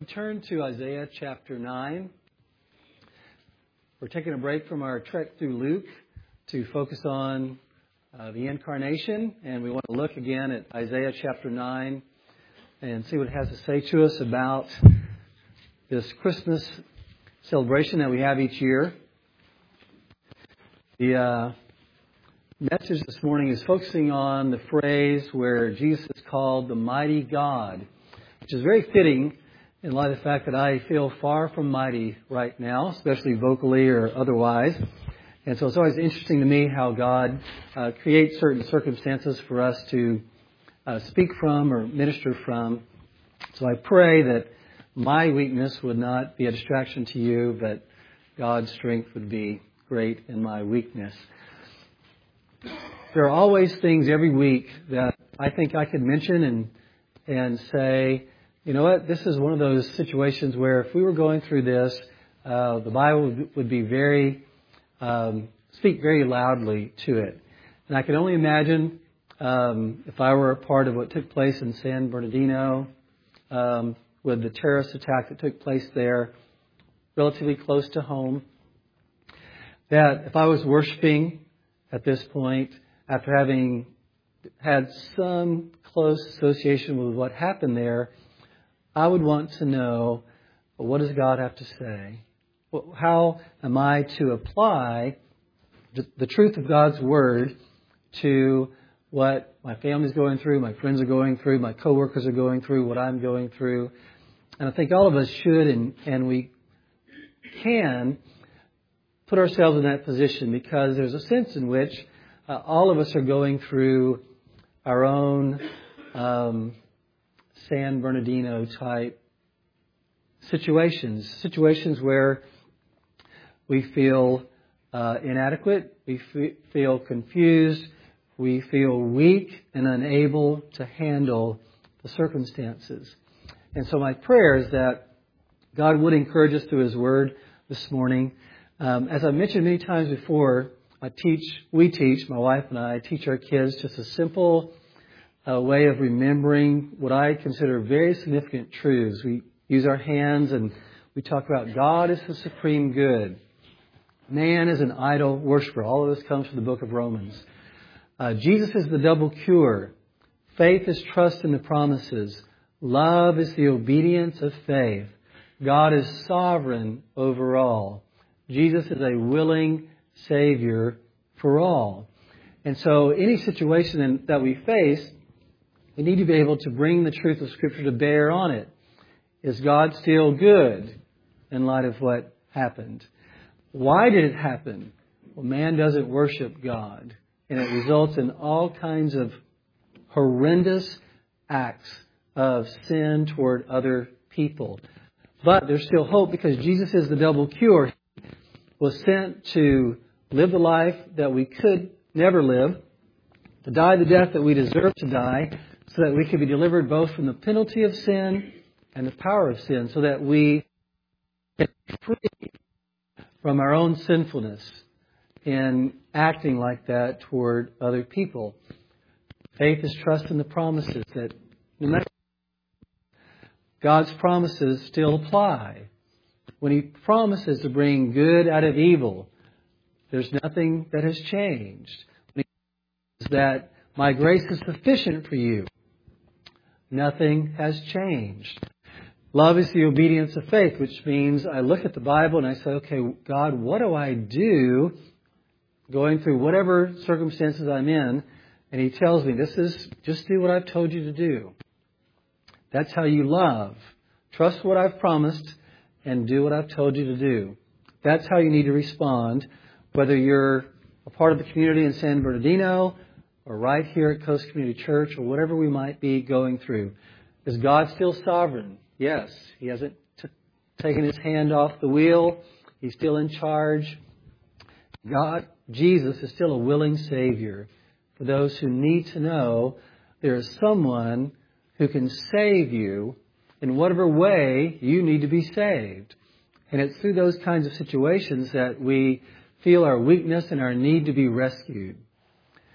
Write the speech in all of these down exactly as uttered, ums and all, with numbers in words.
Turn to Isaiah chapter nine. We're taking a break from our trek through Luke to focus on uh, the incarnation, and we want to look again at Isaiah chapter nine and see what it has to say to us about this Christmas celebration that we have each year. The uh, message this morning is focusing on the phrase where Jesus is called the mighty God, which is very fitting in light of the fact that I feel far from mighty right now, especially vocally or otherwise. And so it's always interesting to me how God uh, creates certain circumstances for us to uh, speak from or minister from. So I pray that my weakness would not be a distraction to you, but God's strength would be great in my weakness. There are always things every week that I think I could mention and and say, you know what, this is one of those situations where if we were going through this, uh, the Bible would, would be very, um, speak very loudly to it. And I can only imagine um, if I were a part of what took place in San Bernardino um, with the terrorist attack that took place there, relatively close to home, that if I was worshiping at this point, after having had some close association with what happened there, I would want to know, well, what does God have to say? Well, how am I to apply the, the truth of God's Word to what my family's going through, my friends are going through, my coworkers are going through, what I'm going through? And I think all of us should and, and we can put ourselves in that position, because there's a sense in which uh, all of us are going through our own um San Bernardino type situations, situations where we feel uh, inadequate, we f- feel confused, we feel weak and unable to handle the circumstances. And so my prayer is that God would encourage us through His Word this morning. Um, as I've mentioned many times before, I teach, we teach, my wife and I teach our kids just a simple a way of remembering what I consider very significant truths. We use our hands and we talk about God is the supreme good. Man is an idol worshiper. All of this comes from the book of Romans. Uh, Jesus is the double cure. Faith is trust in the promises. Love is the obedience of faith. God is sovereign over all. Jesus is a willing Savior for all. And so any situation that we face, we need to be able to bring the truth of Scripture to bear on it. Is God still good in light of what happened? Why did it happen? Well, man doesn't worship God, and it results in all kinds of horrendous acts of sin toward other people. But there's still hope, because Jesus is the double cure. He was sent to live the life that we could never live, to die the death that we deserve to die, so that we can be delivered both from the penalty of sin and the power of sin, so that we get free from our own sinfulness in acting like that toward other people. Faith is trust in the promises, that no matter God's promises still apply. When He promises to bring good out of evil, there's nothing that has changed. When He says that my grace is sufficient for you, nothing has changed. Love is the obedience of faith, which means I look at the Bible and I say, okay, God, what do I do going through whatever circumstances I'm in? And He tells me, this is, just do what I've told you to do. That's how you love. Trust what I've promised and do what I've told you to do. That's how you need to respond, whether you're a part of the community in San Bernardino or right here at Coast Community Church, or whatever we might be going through. Is God still sovereign? Yes. He hasn't t- taken His hand off the wheel. He's still in charge. God, Jesus, is still a willing Savior for those who need to know there is someone who can save you in whatever way you need to be saved. And it's through those kinds of situations that we feel our weakness and our need to be rescued,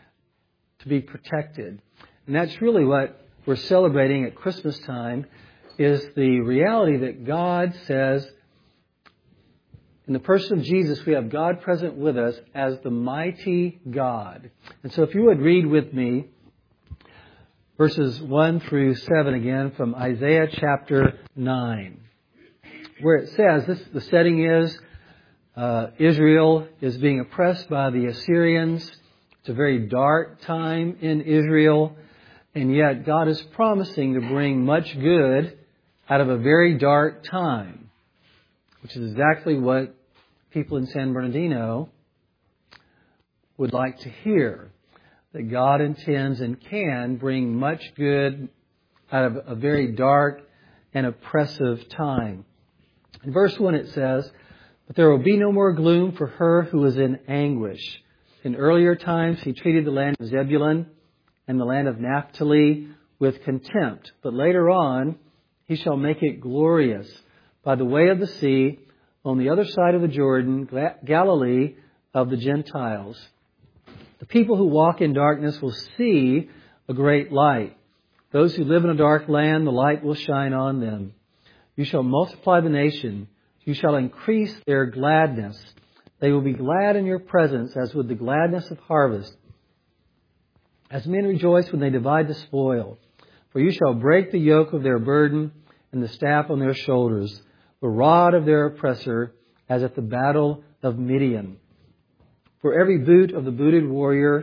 to be protected. And that's really what we're celebrating at Christmas time, is the reality that God says, in the person of Jesus, we have God present with us as the mighty God. And so if you would read with me verses one through seven again from Isaiah chapter nine, where it says, this the setting is, uh, Israel is being oppressed by the Assyrians. It's a very dark time in Israel, and yet God is promising to bring much good out of a very dark time, which is exactly what people in San Bernardino would like to hear, that God intends and can bring much good out of a very dark and oppressive time. In verse one it says, "But there will be no more gloom for her who is in anguish. In earlier times he treated the land of Zebulun and the land of Naphtali with contempt, but later on he shall make it glorious by the way of the sea, on the other side of the Jordan, Galilee of the Gentiles. The people who walk in darkness will see a great light. Those who live in a dark land, the light will shine on them. You shall multiply the nation. You shall increase their gladness. They will be glad in your presence as with the gladness of harvest, as men rejoice when they divide the spoil. For you shall break the yoke of their burden and the staff on their shoulders, the rod of their oppressor, as at the battle of Midian. For every boot of the booted warrior,"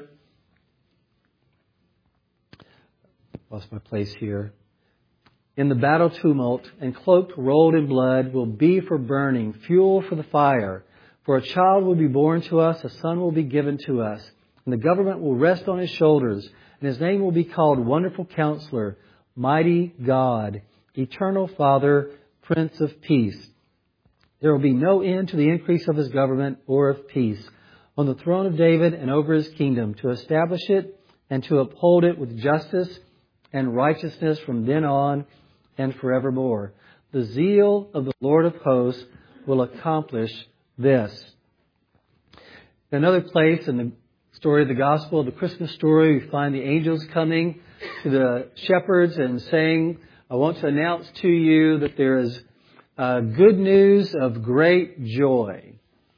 lost my place here, "in the battle tumult, and cloaked, rolled in blood, will be for burning, fuel for the fire. For a child will be born to us, a son will be given to us, and the government will rest on his shoulders, and his name will be called Wonderful Counselor, Mighty God, Eternal Father, Prince of Peace. There will be no end to the increase of his government or of peace on the throne of David and over his kingdom, to establish it and to uphold it with justice and righteousness from then on and forevermore. The zeal of the Lord of hosts will accomplish this." In another place in the story of the gospel, the Christmas story, we find the angels coming to the shepherds and saying, "I want to announce to you that there is uh, good news of great joy."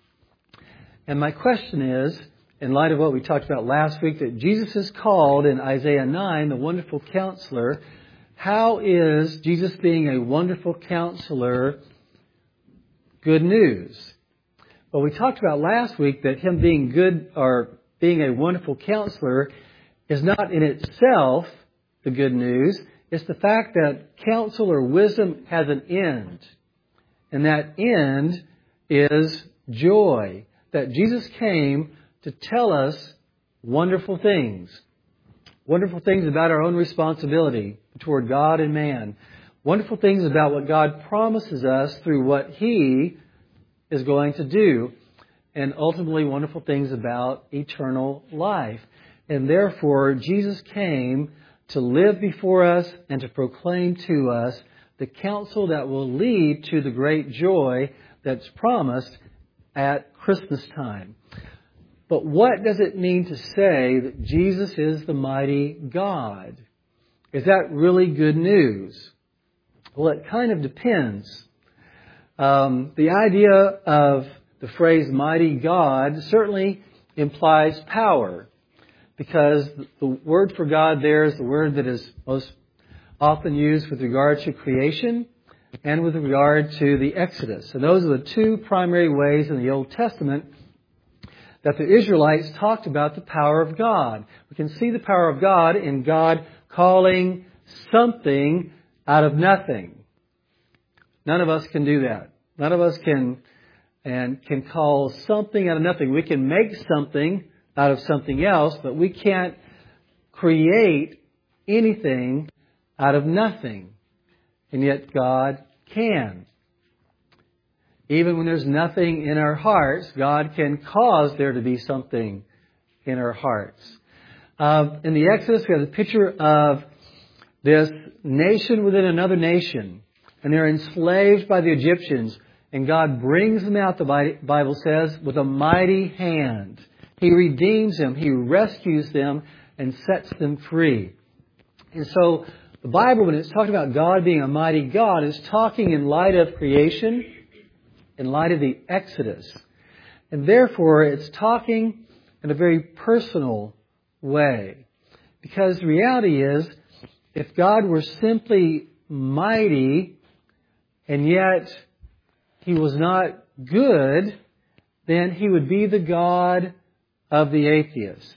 And my question is, in light of what we talked about last week, that Jesus is called in Isaiah nine the Wonderful Counselor, how is Jesus being a wonderful counselor good news? Well, we talked about last week that him being good or being a wonderful counselor is not in itself the good news. It's the fact that counsel or wisdom has an end. And that end is joy. That Jesus came to tell us wonderful things. Wonderful things about our own responsibility toward God and man. Wonderful things about what God promises us through what He is going to do. And ultimately wonderful things about eternal life. And therefore, Jesus came to live before us and to proclaim to us the counsel that will lead to the great joy that's promised at Christmas time. But what does it mean to say that Jesus is the mighty God? Is that really good news? Well, it kind of depends. Um, the idea of the phrase mighty God certainly implies power, because the word for God there is the word that is most often used with regard to creation and with regard to the Exodus. And those are the two primary ways in the Old Testament that the Israelites talked about the power of God. We can see the power of God in God calling something out of nothing. None of us can do that. None of us can and can call something out of nothing. We can make something out of something else, but we can't create anything out of nothing. And yet God can. Even when there's nothing in our hearts, God can cause there to be something in our hearts. Uh, in the Exodus, we have the picture of this nation within another nation. And they're enslaved by the Egyptians. And God brings them out, the Bible says, with a mighty hand. He redeems them. He rescues them and sets them free. And so The Bible, when it's talking about God being a mighty God, is talking in light of creation, in light of the Exodus. And therefore, it's talking in a very personal way. Because the reality is, if God were simply mighty, and yet He was not good, then He would be the God of the atheist.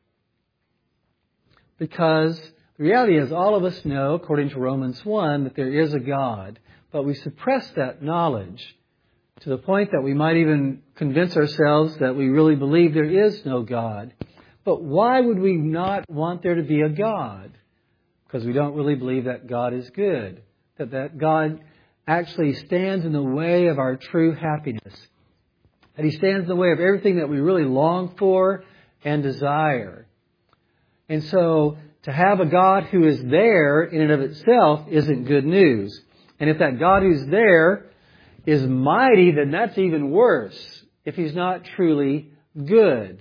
Because the reality is, all of us know, according to Romans one, that there is a God. But we suppress that knowledge to the point that we might even convince ourselves that we really believe there is no God. But why would we not want there to be a God? Because we don't really believe that God is good. That that God actually stands in the way of our true happiness. That He stands in the way of everything that we really long for and desire. And so, to have a God who is there in and of itself isn't good news. And if that God who's there is mighty, then that's even worse, if He's not truly good.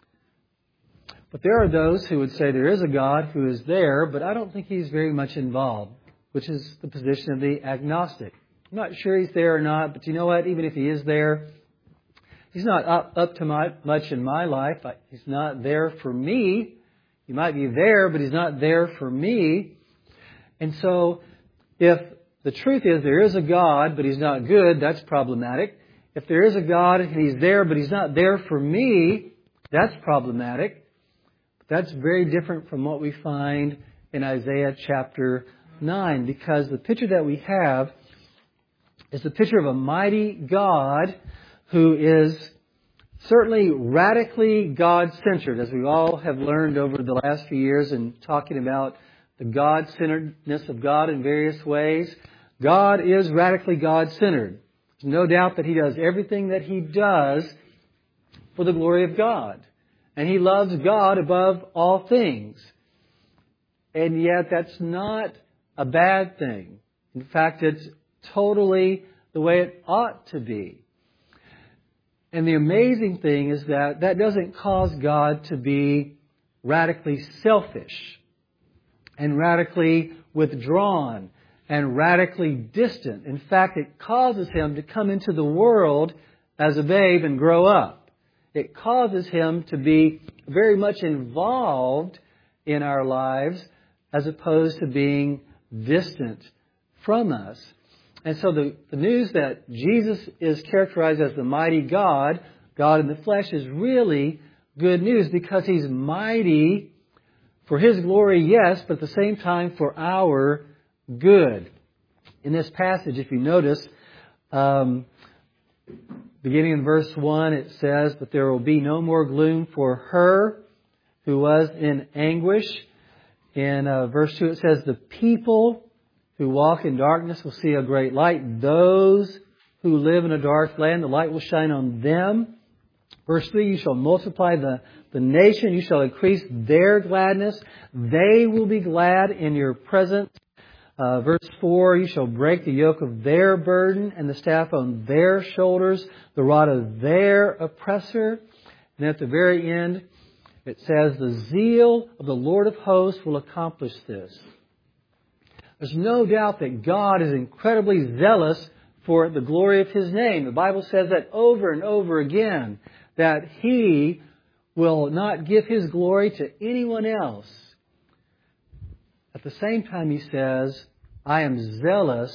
But there are those who would say there is a God who is there, but I don't think He's very much involved, which is the position of the agnostic. I'm not sure He's there or not, but you know what? Even if He is there, He's not up, up to my, much in my life. He's not there for me. He might be there, but He's not there for me. And so, if the truth is there is a God, but He's not good, that's problematic. If there is a God and He's there, but He's not there for me, that's problematic. That's very different from what we find in Isaiah chapter nine, because the picture that we have is the picture of a mighty God who is certainly radically God-centered, as we all have learned over the last few years in talking about the God-centeredness of God in various ways. God is radically God-centered. There's no doubt that He does everything that He does for the glory of God. And He loves God above all things. And yet that's not a bad thing. In fact, it's totally the way it ought to be. And the amazing thing is that that doesn't cause God to be radically selfish and radically withdrawn and radically distant. In fact, it causes Him to come into the world as a babe and grow up. It causes Him to be very much involved in our lives as opposed to being distant from us. And so the, the news that Jesus is characterized as the mighty God, God in the flesh, is really good news because He's mighty for His glory, yes, but at the same time for our good. In this passage, if you notice, um, beginning in verse one, it says, "But there will be no more gloom for her who was in anguish." In uh, verse two, it says, "The people who walk in darkness will see a great light. Those who live in a dark land, the light will shine on them." Verse three, "You shall multiply the, the nation. You shall increase their gladness. They will be glad in your presence." Uh, verse four, "You shall break the yoke of their burden and the staff on their shoulders, the rod of their oppressor." And at the very end, it says, "The zeal of the Lord of hosts will accomplish this." There's no doubt that God is incredibly zealous for the glory of His name. The Bible says that over and over again, that He will not give His glory to anyone else. At the same time, He says, "I am zealous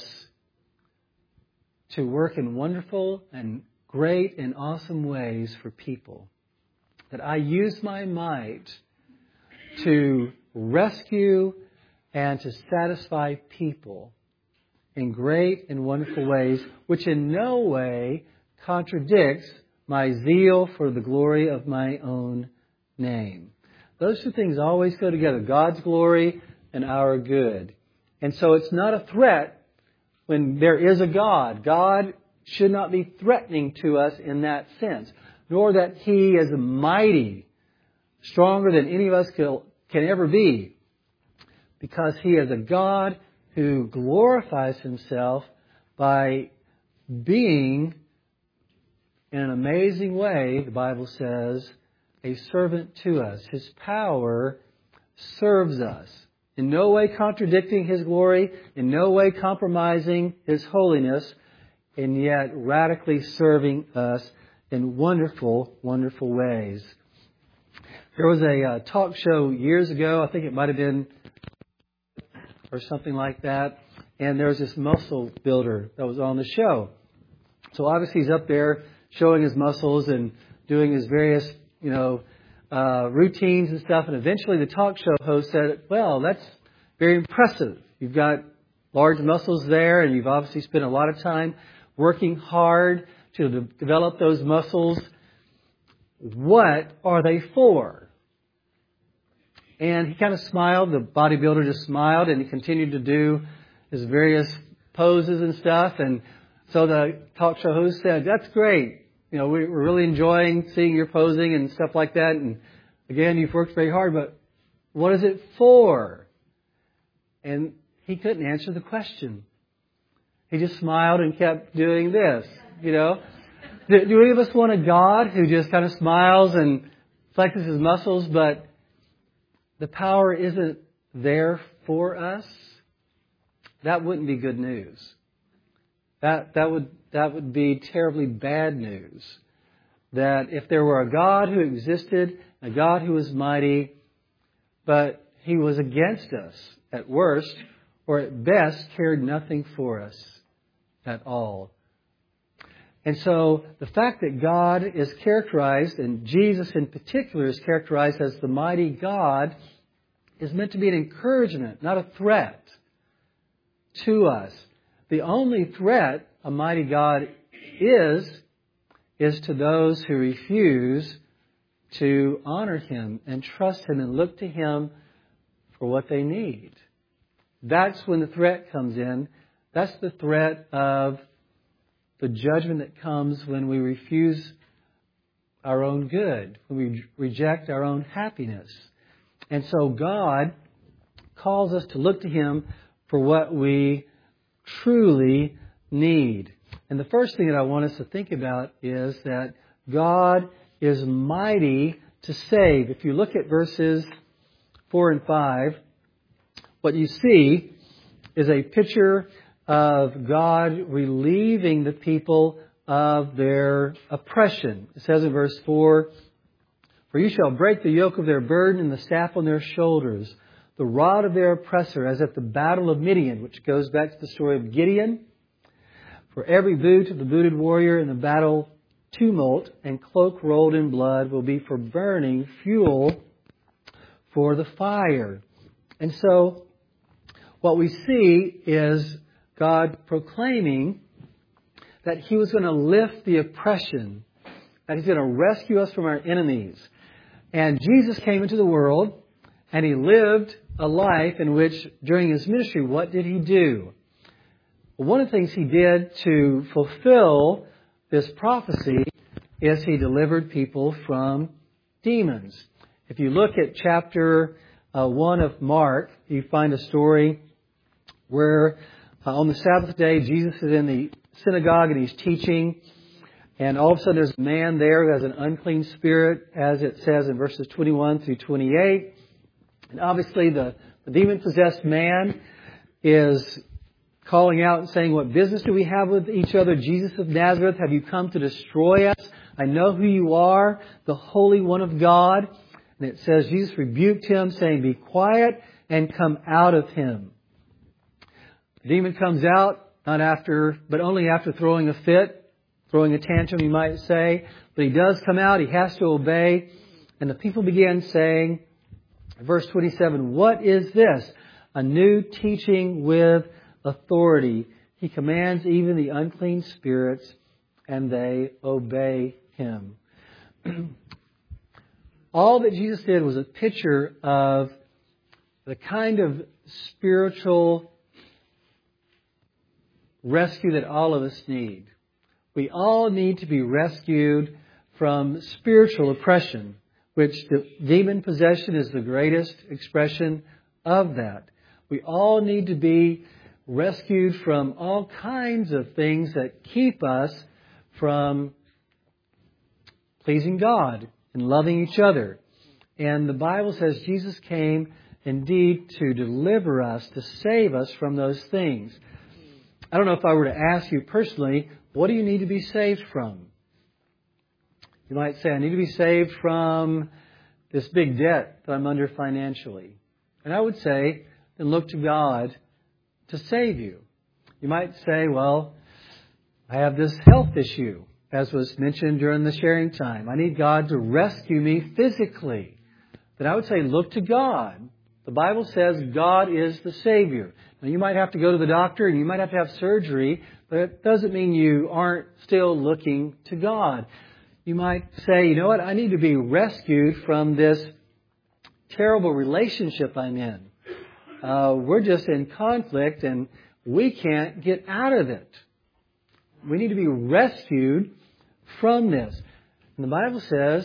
to work in wonderful and great and awesome ways for people. That I use my might to rescue and to satisfy people in great and wonderful ways, which in no way contradicts my zeal for the glory of my own name." Those two things always go together, God's glory and our good. And so it's not a threat when there is a God. God should not be threatening to us in that sense, nor that He is mighty, stronger than any of us can, can ever be, because He is a God who glorifies Himself by being, in an amazing way, the Bible says, a servant to us. His power serves us. in no way contradicting His glory, in no way compromising His holiness, and yet radically serving us in wonderful, wonderful ways. There was a uh, talk show years ago, I think it might have been, or something like that, and there was this muscle builder that was on the show. So obviously he's up there showing his muscles and doing his various, you know, uh, routines and stuff, and eventually the talk show host said, well, that's very impressive. You've got large muscles there, and you've obviously spent a lot of time working hard to de- develop those muscles. What are they for? And he kind of smiled. The bodybuilder just smiled, and he continued to do his various poses and stuff. And so the talk show host said, that's great. You know, we- we're really enjoying seeing your posing and stuff like that. And again, you've worked very hard, but what is it for? And he couldn't answer the question. He just smiled and kept doing this, you know. Do, do any of us want a God who just kind of smiles and flexes his muscles, but the power isn't there for us? That wouldn't be good news. That that would that would be terribly bad news. That if there were a God who existed, a God who was mighty, but He was against us at worst, or at best cared nothing for us at all. And so the fact that God is characterized, and Jesus in particular is characterized as the mighty God, is meant to be an encouragement, not a threat to us. The only threat a mighty God is, is to those who refuse to honor Him and trust Him and look to Him for what they need. That's when the threat comes in. That's the threat of the judgment that comes when we refuse our own good, when we reject our own happiness. And so God calls us to look to Him for what we truly need. And the first thing that I want us to think about is that God is mighty to save. If you look at verses four and five, what you see is a picture of God relieving the people of their oppression. It says in verse four, for you shall break the yoke of their burden and the staff on their shoulders, the rod of their oppressor, as at the battle of Midian, which goes back to the story of Gideon. For every boot of the booted warrior in the battle tumult and cloak rolled in blood will be for burning fuel for the fire. And so what we see is God proclaiming that He was going to lift the oppression, that He's going to rescue us from our enemies. And Jesus came into the world and He lived a life in which, during His ministry, what did He do? Well, one of the things He did to fulfill this prophecy is He delivered people from demons. If you look at chapter uh, one of Mark, you find a story where uh, on the Sabbath day, Jesus is in the synagogue and He's teaching. And all of a sudden there's a man there who has an unclean spirit, as it says in verses twenty-one through twenty-eight. And obviously the, the demon-possessed man is calling out and saying, what business do we have with each other? Jesus of Nazareth, have you come to destroy us? I know who you are, the Holy One of God. And it says Jesus rebuked him, saying, be quiet and come out of him. The demon comes out, not after, but only after throwing a fit, throwing a tantrum, you might say. But he does come out, he has to obey. And the people began saying, verse twenty-seven, what is this? A new teaching with authority. He commands even the unclean spirits, and they obey Him. All that Jesus did was a picture of the kind of spiritual rescue that all of us need. We all need to be rescued from spiritual oppression, which the demon possession is the greatest expression of that. We all need to be rescued from all kinds of things that keep us from pleasing God and loving each other. And the Bible says Jesus came indeed to deliver us, to save us from those things. I don't know if I were to ask you personally, what do you need to be saved from? You might say, I need to be saved from this big debt that I'm under financially. And I would say, then look to God to save you. You might say, well, I have this health issue, as was mentioned during the sharing time. I need God to rescue me physically. Then I would say, look to God. The Bible says God is the Savior. Now, you might have to go to the doctor and you might have to have surgery, but it doesn't mean you aren't still looking to God. You might say, you know what, I need to be rescued from this terrible relationship I'm in. Uh, we're just in conflict and we can't get out of it. We need to be rescued from this. And the Bible says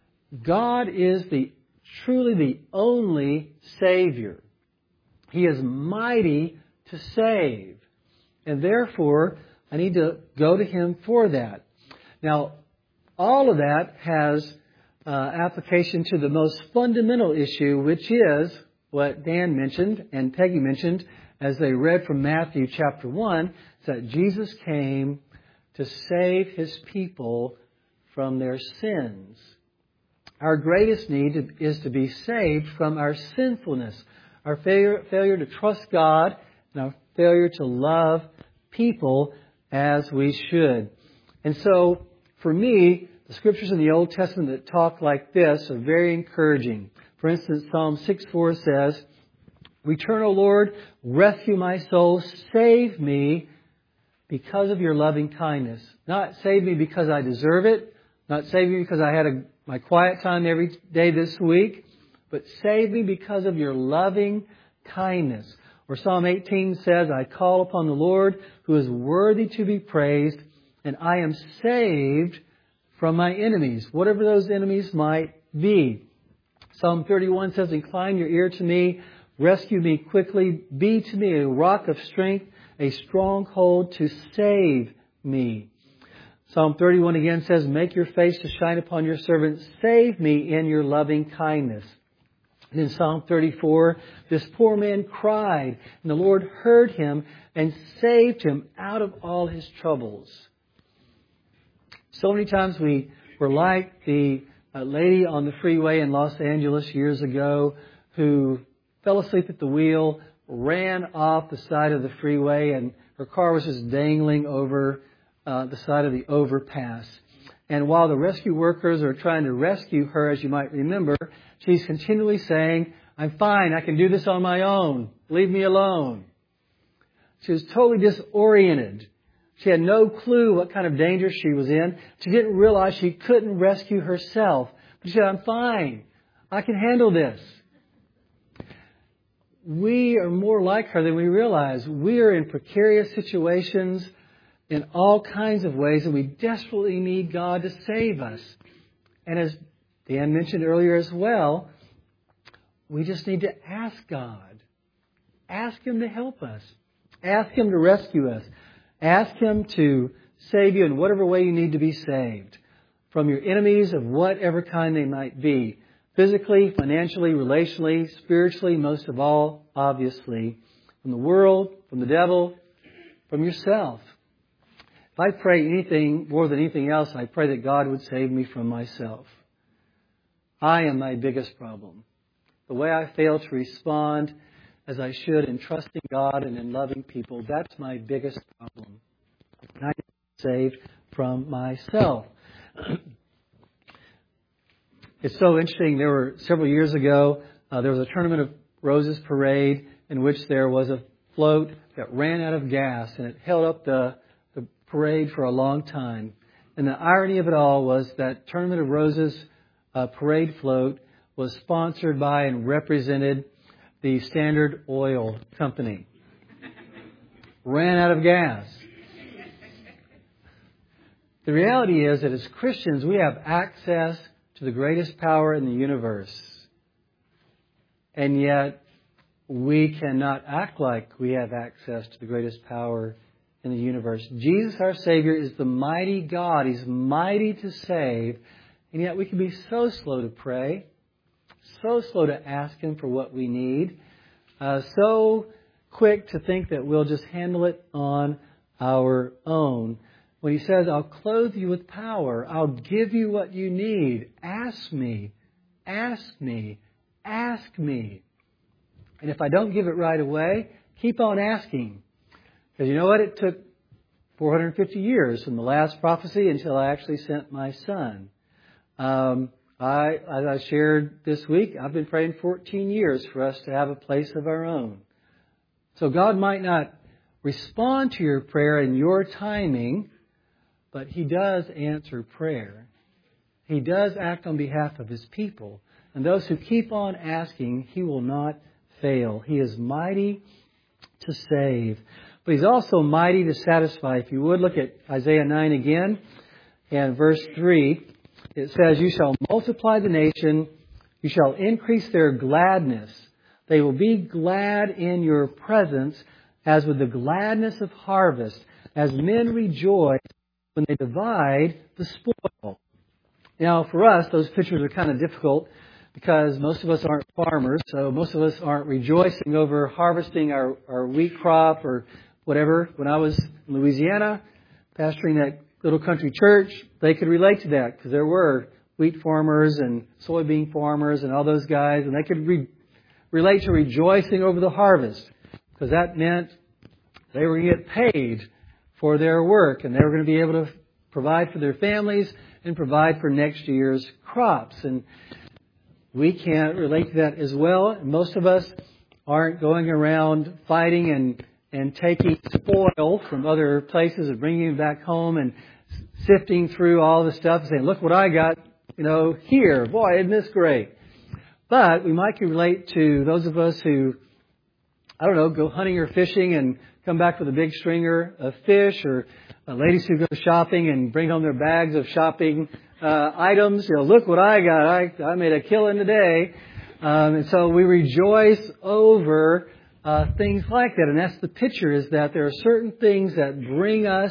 God is the truly the only Savior. He is mighty to save. And therefore, I need to go to Him for that. Now, all of that has uh, application to the most fundamental issue, which is what Dan mentioned and Peggy mentioned as they read from Matthew chapter one, is that Jesus came to save His people from their sins. Our greatest need is to be saved from our sinfulness, our failure, failure to trust God, and our failure to love people as we should. And so, for me, the scriptures in the Old Testament that talk like this are very encouraging. For instance, Psalm six four says, Return, O Lord, rescue my soul, save me because of your loving kindness. Not save me because I deserve it, not save me because I had a, my quiet time every day this week, but save me because of your loving kindness. Or Psalm eighteen says, I call upon the Lord who is worthy to be praised, and I am saved from my enemies, whatever those enemies might be. Psalm thirty-one says, Incline your ear to me, rescue me quickly, be to me a rock of strength, a stronghold to save me. Psalm thirty-one again says, Make your face to shine upon your servant, save me in your loving kindness. And in Psalm thirty-four, this poor man cried, and the Lord heard him and saved him out of all his troubles. So many times we were like the uh, lady on the freeway in Los Angeles years ago who fell asleep at the wheel, ran off the side of the freeway, and her car was just dangling over uh, the side of the overpass. And while the rescue workers are trying to rescue her, as you might remember, she's continually saying, I'm fine, I can do this on my own. Leave me alone. She was totally disoriented. She had no clue what kind of danger she was in. She didn't realize she couldn't rescue herself. But she said, I'm fine. I can handle this. We are more like her than we realize. We are in precarious situations in all kinds of ways, and we desperately need God to save us. And as Dan mentioned earlier as well, we just need to ask God. Ask Him to help us. Ask Him to rescue us. Ask Him to save you in whatever way you need to be saved from your enemies of whatever kind they might be. Physically, financially, relationally, spiritually, most of all, obviously, from the world, from the devil, from yourself. If I pray anything more than anything else, I pray that God would save me from myself. I am my biggest problem. The way I fail to respond as I should in trusting God and in loving people, that's my biggest problem. And I need to be saved from myself. It's so interesting. There were several years ago, uh, there was a Tournament of Roses parade in which there was a float that ran out of gas, and it held up the, the parade for a long time. And the irony of it all was that Tournament of Roses uh, parade float was sponsored by and represented the Standard Oil Company. Ran out of gas. The reality is that as Christians, we have access to the greatest power in the universe. And yet, we cannot act like we have access to the greatest power in the universe. Jesus, our Savior, is the mighty God. He's mighty to save. And yet we can be so slow to pray, so slow to ask Him for what we need, uh, so quick to think that we'll just handle it on our own. When He says, I'll clothe you with power, I'll give you what you need, ask me, ask me, ask me. And if I don't give it right away, keep on asking. Because you know what? It took four hundred fifty years from the last prophecy until I actually sent my son. Um, I, as I shared this week, I've been praying fourteen years for us to have a place of our own. So God might not respond to your prayer in your timing, but He does answer prayer. He does act on behalf of His people. And those who keep on asking, He will not fail. He is mighty to save. But He's also mighty to satisfy. If you would, look at Isaiah nine again. And verse three, it says, you shall multiply the nation. You shall increase their gladness. They will be glad in your presence as with the gladness of harvest, as men rejoice when they divide the spoil. Now, for us, those pictures are kind of difficult because most of us aren't farmers, so most of us aren't rejoicing over harvesting our, our wheat crop or whatever. When I was in Louisiana, pastoring that little country church, they could relate to that because there were wheat farmers and soybean farmers and all those guys, and they could re- relate to rejoicing over the harvest because that meant they were going to get paid for their work and they were going to be able to provide for their families and provide for next year's crops. And we can't relate to that as well. Most of us aren't going around fighting and, and taking spoil from other places and bringing it back home and sifting through all the stuff and saying, look what I got, you know, here. Boy, isn't this great? But we might relate to those of us who, I don't know, go hunting or fishing and come back with a big stringer of fish, or uh, ladies who go shopping and bring home their bags of shopping uh, items. You know, look what I got. I, I made a killing today. Um, and so we rejoice over uh, things like that. And that's the picture, is that there are certain things that bring us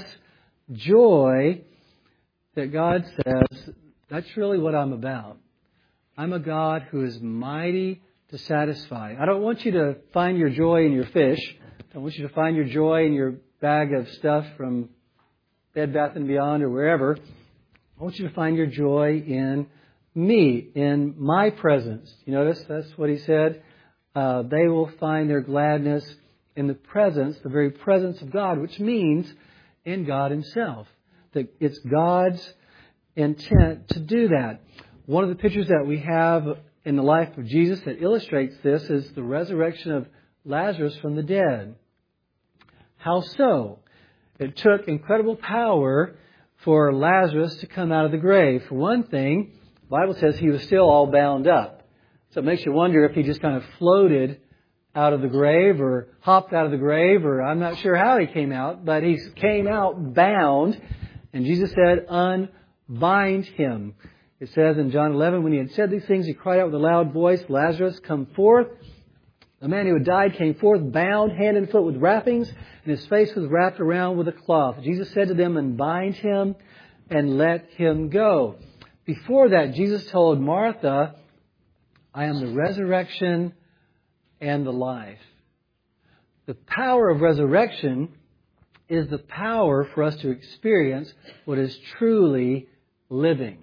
joy that God says, that's really what I'm about. I'm a God who is mighty to satisfy. I don't want you to find your joy in your fish. I want you to find your joy in your bag of stuff from Bed Bath and Beyond or wherever. I want you to find your joy in me, in my presence. You notice that's what He said. Uh, they will find their gladness in the presence, the very presence of God, which means in God Himself. That it's God's intent to do that. One of the pictures that we have in the life of Jesus that illustrates this is the resurrection of Lazarus from the dead. How so? It took incredible power for Lazarus to come out of the grave. For one thing, the Bible says he was still all bound up. So it makes you wonder if he just kind of floated out of the grave or hopped out of the grave, or I'm not sure how he came out, but he came out bound. And Jesus said, unbind him. It says in John eleven, when He had said these things, He cried out with a loud voice, Lazarus, come forth. The man who had died came forth, bound hand and foot with wrappings, and his face was wrapped around with a cloth. Jesus said to them, unbind him and let him go. Before that, Jesus told Martha, I am the resurrection and the life. The power of resurrection is the power for us to experience what is truly living.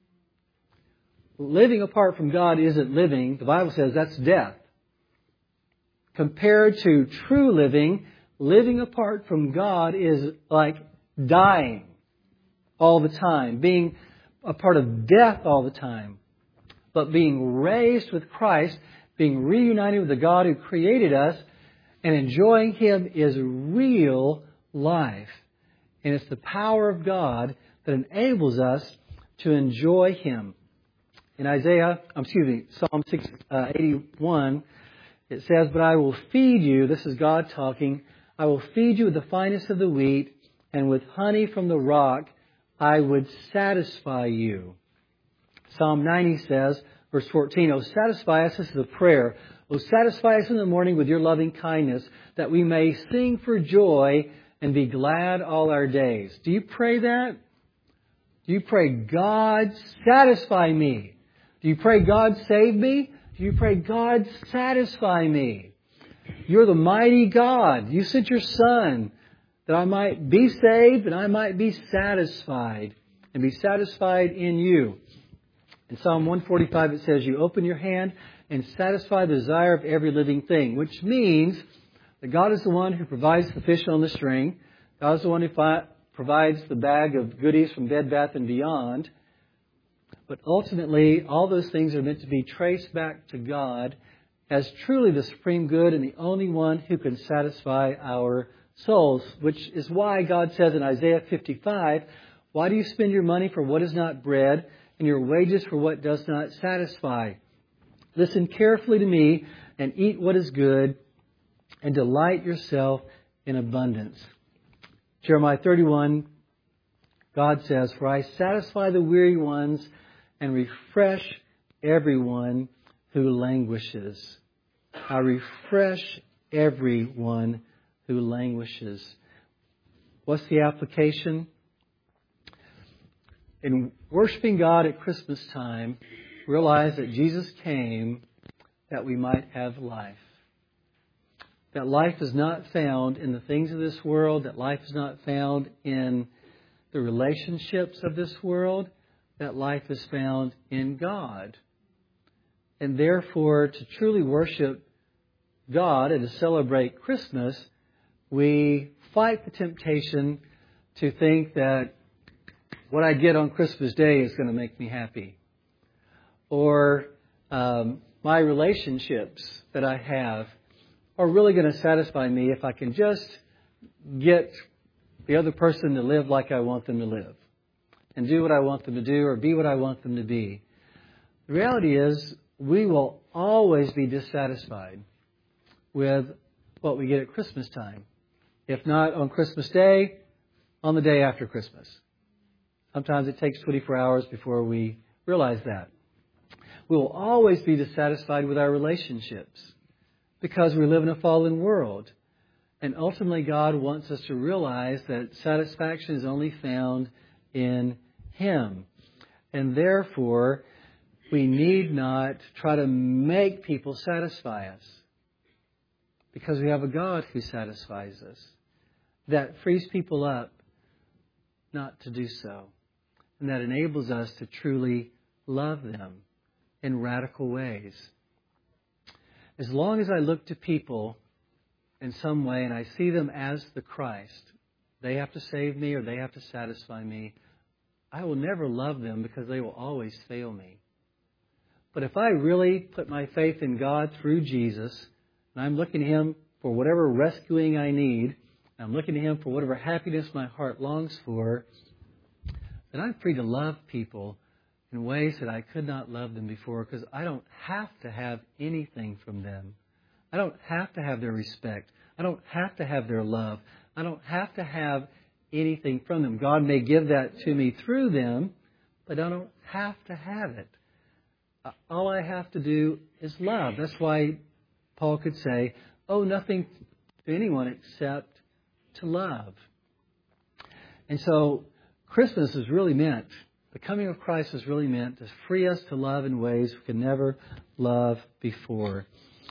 Living apart from God isn't living. The Bible says that's death. Compared to true living, living apart from God is like dying all the time, being a part of death all the time. But being raised with Christ, being reunited with the God who created us, and enjoying Him is real life. And it's the power of God that enables us to enjoy Him. In Isaiah, excuse me, Psalm six, uh, eighty-one, it says, but I will feed you, this is God talking, I will feed you with the finest of the wheat, and with honey from the rock I would satisfy you. Psalm ninety says, verse fourteen, O satisfy us, this is a prayer, O satisfy us in the morning with your loving kindness, that we may sing for joy and be glad all our days. Do you pray that? Do you pray, God, satisfy me? Do you pray, God, save me? Do you pray, God, satisfy me? You're the mighty God. You sent your Son that I might be saved and I might be satisfied and be satisfied in you. In Psalm one forty-five it says, you open your hand and satisfy the desire of every living thing, which means that God is the one who provides the fish on the string. God is the one who fi- provides the bag of goodies from Bed Bath and Beyond. But ultimately, all those things are meant to be traced back to God as truly the supreme good and the only one who can satisfy our souls, which is why God says in Isaiah fifty-five, why do you spend your money for what is not bread and your wages for what does not satisfy? Listen carefully to me and eat what is good and delight yourself in abundance. Jeremiah thirty-one, God says, for I satisfy the weary ones and refresh everyone who languishes. I refresh everyone who languishes. What's the application? In worshiping God at Christmas time, realize that Jesus came that we might have life. That life is not found in the things of this world. That life is not found in the relationships of this world. That life is found in God. And therefore, to truly worship God and to celebrate Christmas, we fight the temptation to think that what I get on Christmas Day is going to make me happy. Or um, my relationships that I have are really going to satisfy me if I can just get the other person to live like I want them to live and do what I want them to do or be what I want them to be. The reality is we will always be dissatisfied with what we get at Christmas time. If not on Christmas Day, on the day after Christmas. Sometimes it takes twenty-four hours before we realize that. We will always be dissatisfied with our relationships because we live in a fallen world. And ultimately, God wants us to realize that satisfaction is only found in Him. And therefore, we need not try to make people satisfy us because we have a God who satisfies us. That frees people up not to do so. And that enables us to truly love them in radical ways. As long as I look to people in some way and I see them as the Christ, they have to save me or they have to satisfy me, I will never love them because they will always fail me. But if I really put my faith in God through Jesus, and I'm looking to Him for whatever rescuing I need, I'm looking to Him for whatever happiness my heart longs for, then I'm free to love people in ways that I could not love them before because I don't have to have anything from them. I don't have to have their respect. I don't have to have their love. I don't have to have anything from them. God may give that to me through them, but I don't have to have it. All I have to do is love. That's why Paul could say, owe nothing to anyone except to love. And so Christmas is really meant, the coming of Christ is really meant to free us to love in ways we could never love before.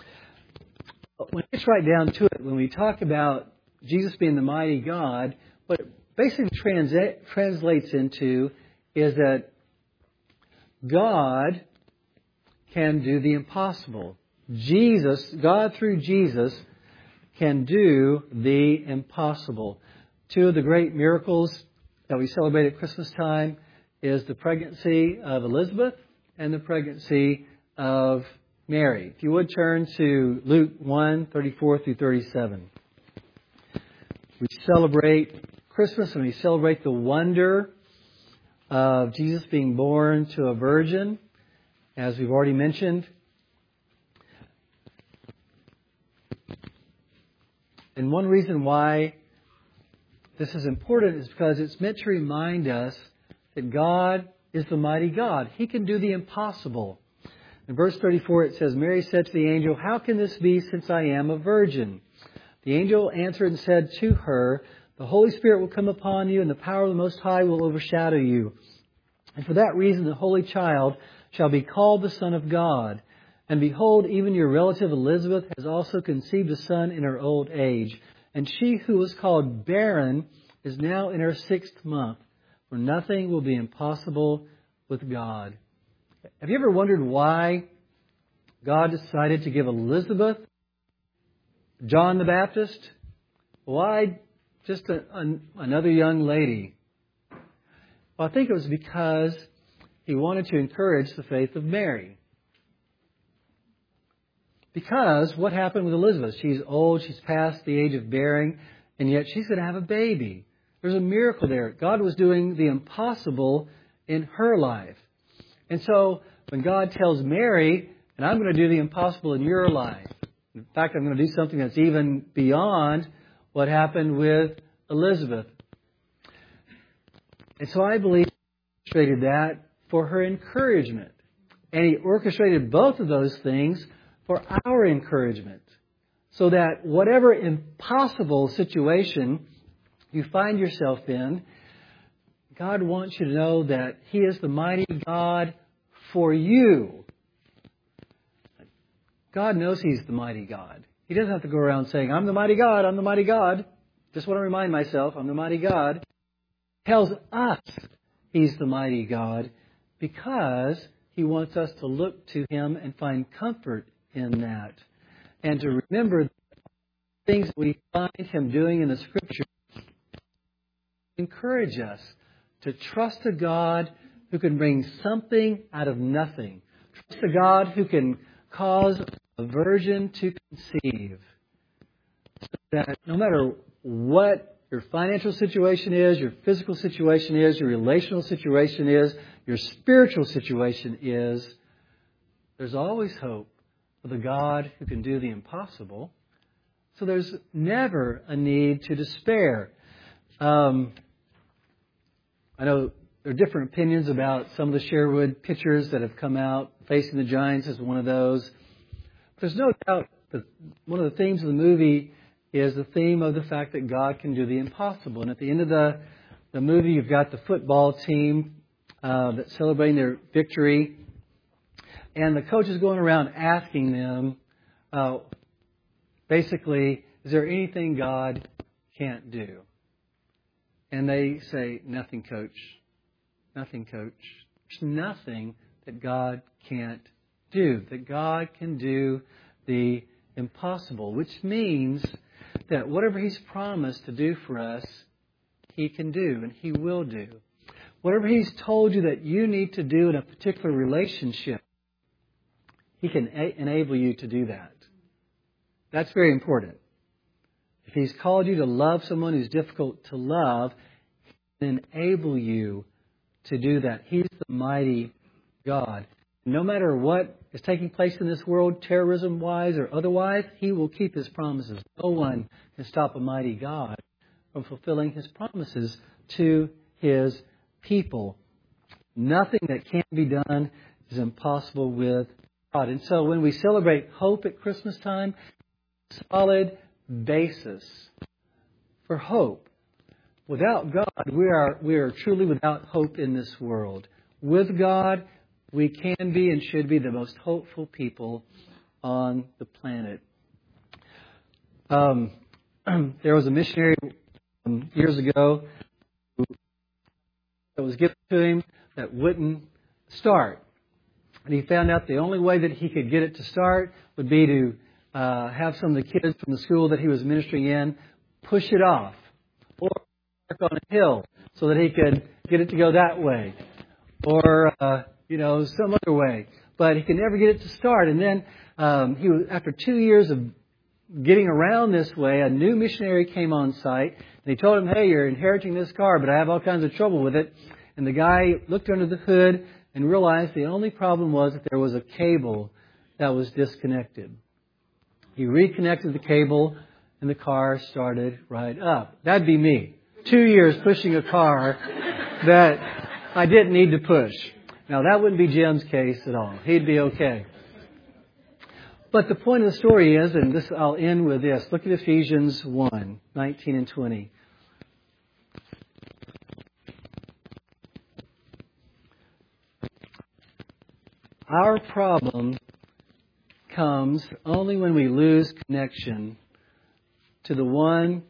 When it's right down to it, when we talk about Jesus being the mighty God, what it basically trans- translates into is that God can do the impossible. Jesus, God through Jesus, can do the impossible. Two of the great miracles that we celebrate at Christmas time is the pregnancy of Elizabeth and the pregnancy of Mary. If you would turn to Luke one, thirty-four through thirty-seven. We celebrate Christmas and we celebrate the wonder of Jesus being born to a virgin, as we've already mentioned. And one reason why this is important is because it's meant to remind us that God is the mighty God. He can do the impossible. In verse thirty-four it says, Mary said to the angel, how can this be since I am a virgin? The angel answered and said to her, the Holy Spirit will come upon you and the power of the Most High will overshadow you. And for that reason the Holy Child shall be called the Son of God. And behold, even your relative Elizabeth has also conceived a son in her old age. And she who was called barren is now in her sixth month. For nothing will be impossible with God. Have you ever wondered why God decided to give Elizabeth John the Baptist? Why just a, an, another young lady? Well, I think it was because He wanted to encourage the faith of Mary. Because what happened with Elizabeth? She's old, she's past the age of bearing, and yet she's going to have a baby. There's a miracle there. God was doing the impossible in her life. And so when God tells Mary, and I'm going to do the impossible in your life. In fact, I'm going to do something that's even beyond what happened with Elizabeth. And so I believe He orchestrated that for her encouragement. And He orchestrated both of those things for our encouragement. So that whatever impossible situation you find yourself in, God wants you to know that He is the mighty God for you. God knows He's the mighty God. He doesn't have to go around saying, I'm the mighty God, I'm the mighty God. Just want to remind myself, I'm the mighty God. He tells us He's the mighty God because He wants us to look to Him and find comfort in that. And to remember things we find Him doing in the Scripture. Encourage us to trust a God who can bring something out of nothing. Trust a God who can cause a virgin to conceive. So that no matter what your financial situation is, your physical situation is, your relational situation is, your spiritual situation is, there's always hope for the God who can do the impossible. So there's never a need to despair. Um, I know there are different opinions about some of the Sherwood pictures that have come out. Facing the Giants is one of those. There's no doubt that one of the themes of the movie is the theme of the fact that God can do the impossible. And at the end of the, the movie, you've got the football team uh, that's celebrating their victory. And the coach is going around asking them, uh, basically, is there anything God can't do? And they say, nothing, coach. Nothing, coach. There's nothing that God can't do. That God can do the impossible. Which means that whatever He's promised to do for us, He can do and He will do. Whatever He's told you that you need to do in a particular relationship, He can a- enable you to do that. That's very important. If He's called you to love someone who's difficult to love, He can enable you to do that. He's the mighty God. No matter what is taking place in this world, terrorism-wise or otherwise, He will keep His promises. No one can stop a mighty God from fulfilling His promises to His people. Nothing that can be done is impossible with God. And so when we celebrate hope at Christmas time, solid basis for hope. Without God, we are we are truly without hope in this world. With God, we can be and should be the most hopeful people on the planet. Um, there was a missionary um, years ago who, that was given to him that wouldn't start. And he found out the only way that he could get it to start would be to uh, have some of the kids from the school that he was ministering in push it off or park on a hill so that he could get it to go that way or, uh, you know, some other way. But he could never get it to start. And then um, he was, after two years of getting around this way, a new missionary came on site and he told him, hey, you're inheriting this car, but I have all kinds of trouble with it. And the guy looked under the hood and realized the only problem was that there was a cable that was disconnected. He reconnected the cable and the car started right up. That'd be me. Two years pushing a car that I didn't need to push. Now, that wouldn't be Jim's case at all. He'd be okay. But the point of the story is, and this I'll end with this. Look at Ephesians one, nineteen and twenty. Our problem comes only when we lose connection to the one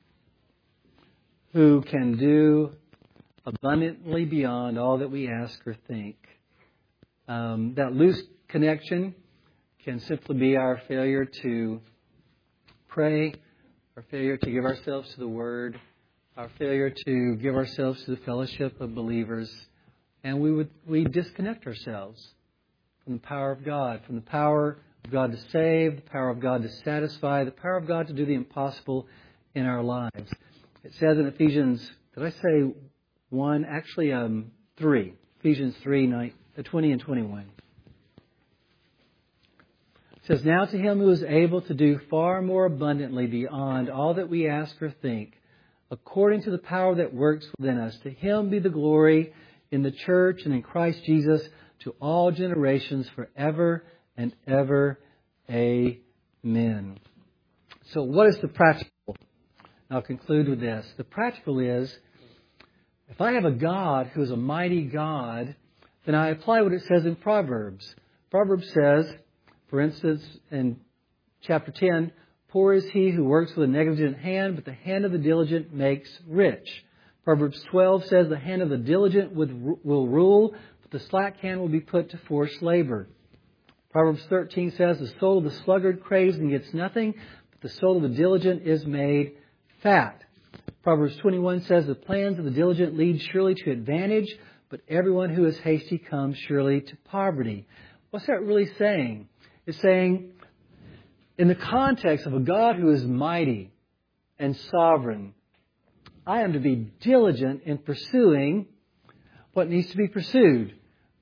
who can do abundantly beyond all that we ask or think. Um, that loose connection can simply be our failure to pray, our failure to give ourselves to the Word, our failure to give ourselves to the fellowship of believers, and we would we disconnect ourselves from the power of God, from the power of God to save, the power of God to satisfy, the power of God to do the impossible in our lives. It says in Ephesians, did I say one? Actually, um, three. Ephesians three, nine, twenty and twenty-one. It says, "Now to Him who is able to do far more abundantly beyond all that we ask or think, according to the power that works within us, to Him be the glory in the church and in Christ Jesus to all generations forever and ever. Amen." So what is the practical? I'll conclude with this. The practical is, if I have a God who is a mighty God, then I apply what it says in Proverbs. Proverbs says, for instance, in chapter ten, "Poor is he who works with a negligent hand, but the hand of the diligent makes rich." Proverbs twelve says, "The hand of the diligent will rule, but the slack hand will be put to forced labor." Proverbs thirteen says, "The soul of the sluggard craves and gets nothing, but the soul of the diligent is made fat." Proverbs twenty-one says, "The plans of the diligent lead surely to advantage, but everyone who is hasty comes surely to poverty." What's that really saying? It's saying, in the context of a God who is mighty and sovereign, I am to be diligent in pursuing what needs to be pursued.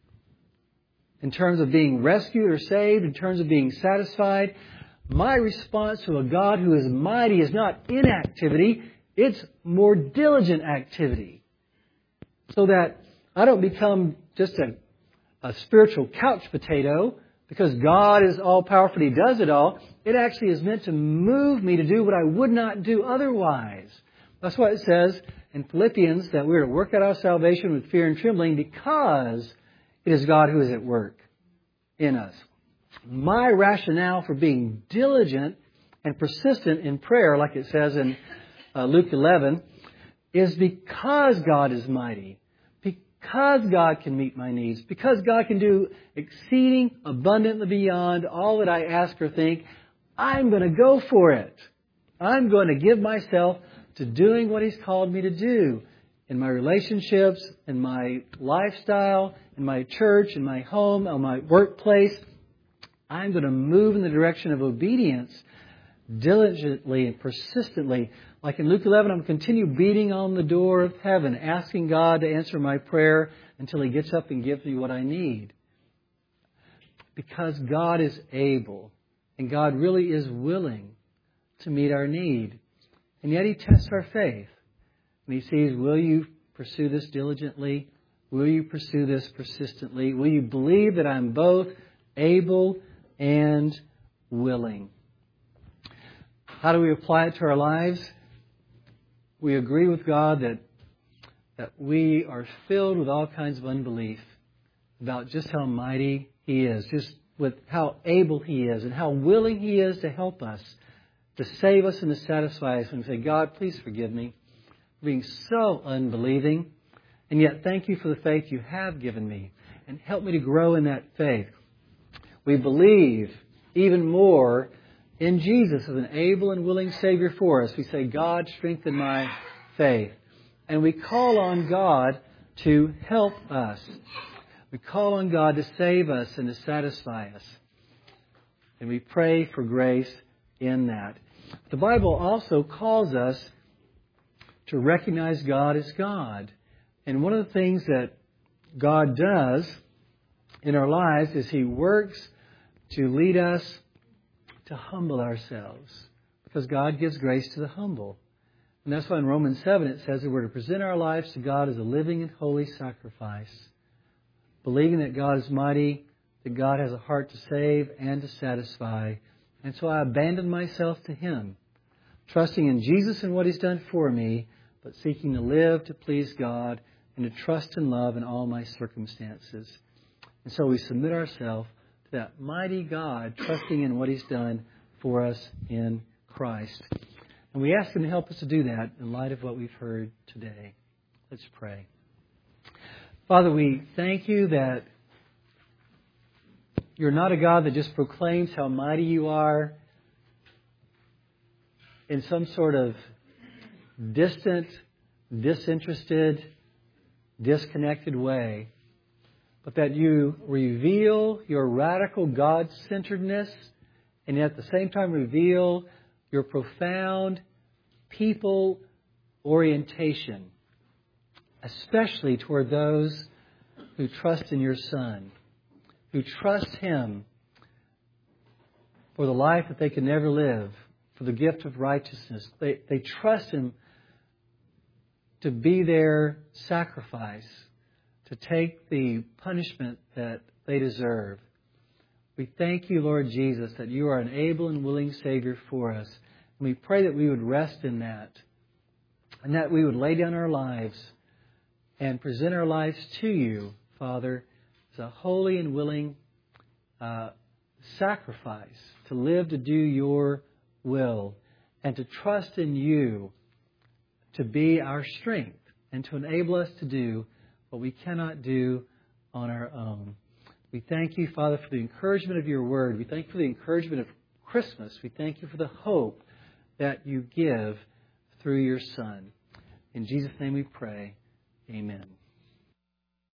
In terms of being rescued or saved, in terms of being satisfied, my response to a God who is mighty is not inactivity, it's more diligent activity. So that I don't become just a, a spiritual couch potato because God is all-powerful, He does it all. It actually is meant to move me to do what I would not do otherwise. That's why it says in Philippians that we're to work out our salvation with fear and trembling because it is God who is at work in us. My rationale for being diligent and persistent in prayer, like it says in uh, Luke eleven, is because God is mighty, because God can meet my needs, because God can do exceeding abundantly beyond all that I ask or think. I'm going to go for it. I'm going to give myself to doing what He's called me to do in my relationships, in my lifestyle, in my church, in my home, in my workplace. I'm going to move in the direction of obedience diligently and persistently. Like in Luke eleven, I'm going to continue beating on the door of heaven, asking God to answer my prayer until He gets up and gives me what I need. Because God is able and God really is willing to meet our need. And yet He tests our faith. And He sees, will you pursue this diligently? Will you pursue this persistently? Will you believe that I'm both able and willing? How do we apply it to our lives? We agree with God that, that we are filled with all kinds of unbelief about just how mighty He is, just with how able He is and how willing He is to help us, to save us and to satisfy us. And say, God, please forgive me for being so unbelieving. And yet thank You for the faith You have given me. And help me to grow in that faith. We believe even more in Jesus as an able and willing Savior for us. We say, God, strengthen my faith. And we call on God to help us. We call on God to save us and to satisfy us. And we pray for grace in that. The Bible also calls us to recognize God as God. And one of the things that God does in our lives is He works to lead us to humble ourselves. Because God gives grace to the humble. And that's why in Romans seven it says that we're to present our lives to God as a living and holy sacrifice. Believing that God is mighty, that God has a heart to save and to satisfy. And so I abandon myself to Him, trusting in Jesus and what He's done for me, but seeking to live to please God and to trust and love in all my circumstances. And so we submit ourselves to that mighty God, trusting in what He's done for us in Christ. And we ask Him to help us to do that in light of what we've heard today. Let's pray. Father, we thank You that You're not a God that just proclaims how mighty You are in some sort of distant, disinterested, disconnected way, but that You reveal Your radical God-centeredness and yet at the same time reveal Your profound people orientation, especially toward those who trust in Your Son, who trust Him for the life that they can never live, for the gift of righteousness. They, they trust Him to be their sacrifice, to take the punishment that they deserve. We thank You, Lord Jesus, that You are an able and willing Savior for us. And we pray that we would rest in that, and that we would lay down our lives and present our lives to You, Father, as a holy and willing uh, sacrifice, to live to do Your will, and to trust in You to be our strength and to enable us to do what we cannot do on our own. We thank You, Father, for the encouragement of Your Word. We thank You for the encouragement of Christmas. We thank You for the hope that You give through Your Son. In Jesus' name we pray. Amen.